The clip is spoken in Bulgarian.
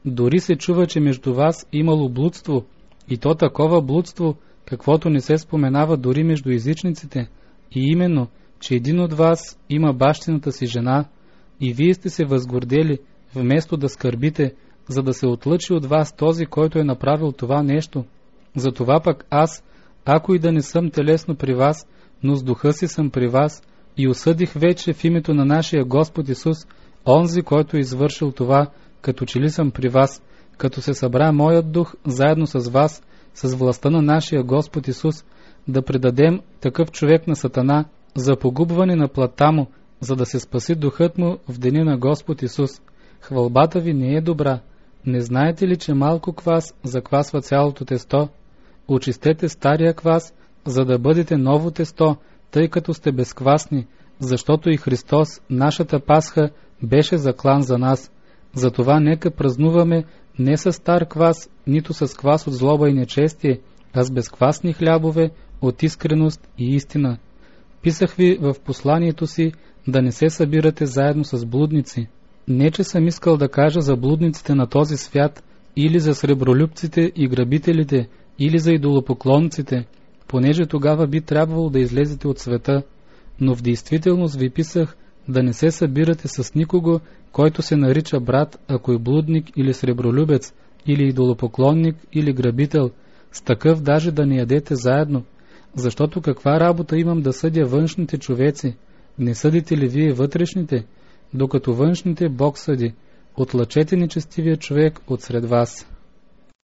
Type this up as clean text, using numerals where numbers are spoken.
Дори се чува, че между вас имало блудство, и то такова блудство, каквото не се споменава дори между езичниците, и именно, че един от вас има бащината си жена, и вие сте се възгордели, вместо да скърбите, за да се отлъчи от вас този, който е направил това нещо. Затова пък аз, ако и да не съм телесно при вас, но с духа си съм при вас, и осъдих вече в името на нашия Господ Исус, онзи, който е извършил това, като че ли съм при вас, като се събра моят дух заедно с вас, с властта на нашия Господ Исус, да предадем такъв човек на Сатана за погубване на плътта му, за да се спаси духът му в деня на Господ Исус. Хвалбата ви не е добра. Не знаете ли, че малко квас заквасва цялото тесто? Очистете стария квас, за да бъдете ново тесто, тъй като сте безквасни, защото и Христос, нашата Пасха, беше заклан за нас. Затова нека празнуваме не с стар квас, нито с квас от злоба и нечестие, а с безквасни хлябове от искреност и истина. Писах ви в посланието си да не се събирате заедно с блудници. Не, че съм искал да кажа за блудниците на този свят, или за сребролюбците и грабителите, или за идолопоклонците, понеже тогава би трябвало да излезете от света, но в действителност ви писах да не се събирате с никого, който се нарича брат, ако е блудник или сребролюбец, или идолопоклонник, или грабител, с такъв даже да не ядете заедно, защото каква работа имам да съдя външните човеци? Не съдите ли вие вътрешните? Докато външните Бог съди. Отлъчете нечестивия човек от сред вас.